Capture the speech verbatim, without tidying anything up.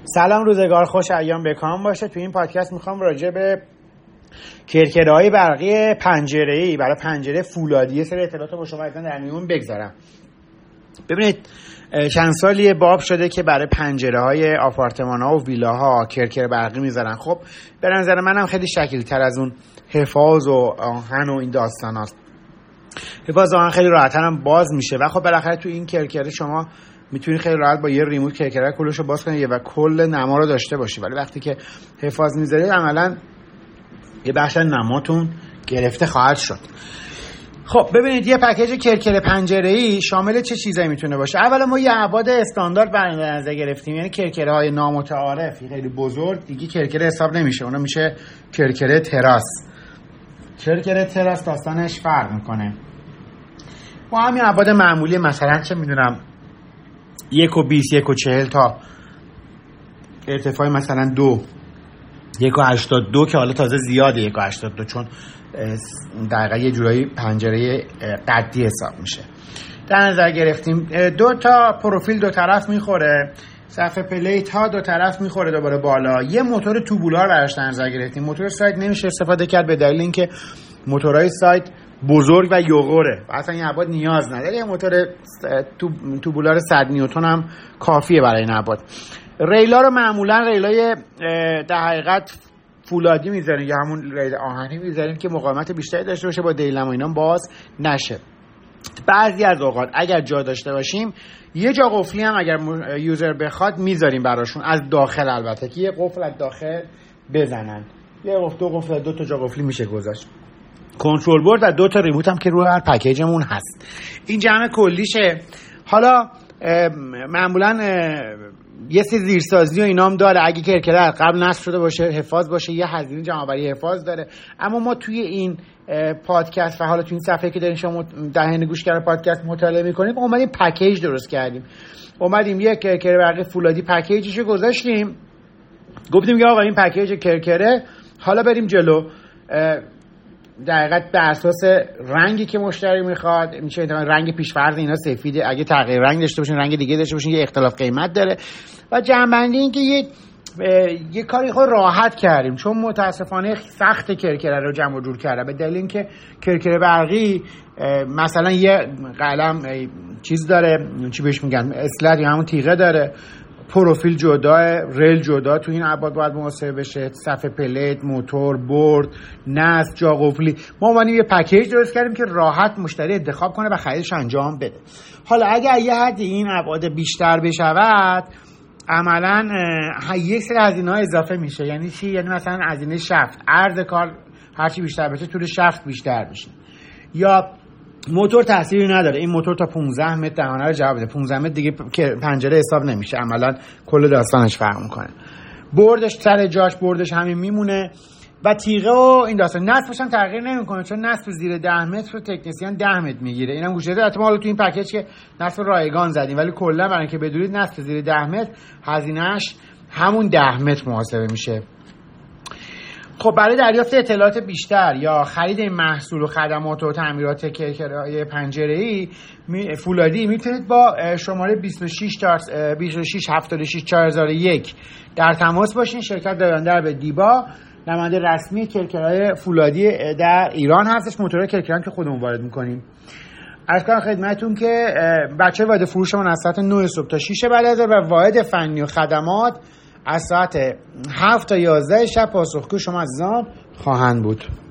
سلام، روزگار خوش، ایام بکام باشه. تو این پادکست میخوام راجع به کرکره‌های برقی پنجره‌ای برای پنجره فولادی یه سری اطلاعات با شما در میون بگذارم. ببینید چند سالی باب شده که برای پنجره‌های آپارتمان‌ها و ویلاها کرکر برقی میذارن. خب به نظر منم خیلی شکیل‌تر از اون حفاظ و آهن و این داستاناست. حفاظ آهن خیلی راحت‌تر هم باز میشه و خب بالاخره تو این کرکره شما میتونی خیلی راحت با یه ریموت کرکره کلشو باز کنی و کل نما رو داشته باشی، ولی وقتی که حفاظ میذارید عملاً یه بخش نماتون گرفته خواهد شد. خب ببینید یه پکیج کرکر پنجره‌ای شامل چه چیزایی میتونه باشه. اولا ما یه ابعاد استاندارد در نظر گرفتیم، یعنی کرکرهای نامتعارف خیلی بزرگ دیگه کرکر حساب نمیشه، اون میشه کرکر تراس. کرکر تراس داستانش فرق میکنه. با همین ابعاد معمولی مثلا چه میدونم یک و بیست، یک و چهل تا ارتفاع مثلا دو، یک و هشتاد دو که حالا تازه زیاده یک و هشتاد دو، چون دقیقا یه جورایی پنجره قدی حساب میشه. در نظر گرفتیم دو تا پروفیل دو طرف میخوره، صفحه پلیت ها دو طرف میخوره دوباره بالا. یه موتور توبولار براش در نظر گرفتیم. موتور سایت نمیشه استفاده کرد به دلیل اینکه موتورهای سایت بزرگ و یوغوره و اصلا این ابعاد نیاز نداره. یه موتور توبولار صد نیوتن هم کافیه برای این ابعاد. ریلا رو معمولا ریلای در حقیقت فولادی میذاریم یا همون ریل آهنی میذاریم که مقاومت بیشتری داشته باشه، با دیلم و اینا باز نشه. بعضی از اوقات اگر جا داشته باشیم یه جا قفلی هم اگر یوزر بخواد میذاریم براشون از داخل، البته که یه قفل از داخل بزنن. یه قفل دو قفل دو تا جا قفلی میشه گذاشت. کنترل بورد و دو تا ریموت هم که روی هر پکیجمون هست. این جمع کلیشه. حالا معمولا یه سری زیرسازی و اینام داره، اگه کرکره قبل نصب شده باشه حفاظ باشه، یه هزینه جمع‌آوری حفاظ داره. اما ما توی این پادکست و حالا توی این صفحه که دارین شما دهن گوش کردن پادکست مطالعه می‌کنیم، اومدیم پکیج درست کردیم. اومدیم یک کرکره برقی فولادی پکیجشو گذاشتیم، گفتیم که آقا این پکیج کرکره، حالا بریم جلو. در حقیقت بر اساس رنگی که مشتری میخواد میشه رنگ پیش‌فرض اینا سفیده، اگه تغییر رنگ داشته باشین رنگ دیگه داشته باشین یه اختلاف قیمت داره. و جمع‌بندی این که یه یه کاری خود راحت کردیم، چون متاسفانه سخت کرکره رو جمع و جور کرده به دلیل اینکه کرکره برقی مثلا یه قلم چیز داره، چی بهش میگن، اسلت یا همون تیغه داره، پروفیل جدا، ریل جدا، تو این ابعاد باید محاسبه بشه، صفحه پلیت، موتور، بورد، نصب، جا قفلی. ما اومدیم یه پکیج درست کردیم که راحت مشتری انتخاب کنه و خریدش انجام بده. حالا اگه یه حدی این ابعاد بیشتر بشود عملاً یک سری هزینه‌ها اضافه میشه. یعنی چی؟ یعنی مثلا هزینه شفت، عرض کار هرچی بیشتر بشه طول شفت بیشتر میشه. یا موتور تأثیری نداره، این موتور تا پانزده متر دهانه رو جواب بده، پانزده متر دیگه پنجره حساب نمیشه، عملا کل داستانش فرق میکنه. بردش سر جاش، بردش همین میمونه و تیغه و این داستان. نصبش هم تغییر نمیکنه، چون نصب زیر ده متر رو تکنسین ده متر میگیره. اینم گوشه داره. حالا تو این پکیج که نصب رایگان زدیم، ولی کلا برای اینکه بدونید نصب زیر ده متر هزینه‌اش همون ده متر محاسبه میشه. خب برای دریافت اطلاعات بیشتر یا خرید این محصول و خدمات و تعمیرات کرکرهای پنجره‌ای فولادی میتونید با شماره بیست و شش هفتاد و شش چهار صفر یک در تماس باشین. شرکت دارنده به دیبا، نماینده رسمی کرکرهای فولادی در ایران هستش. موتور کرکران که خودمون وارد میکنیم. عرض کنم خدمتتون که بچه واحد فروشمون از ساعت نه صبح تا شش بعد از ظهر و واحد فنی و خدمات از ساعت هفت تا یازده شب پاسخگو شما عزیزان خواهند بود.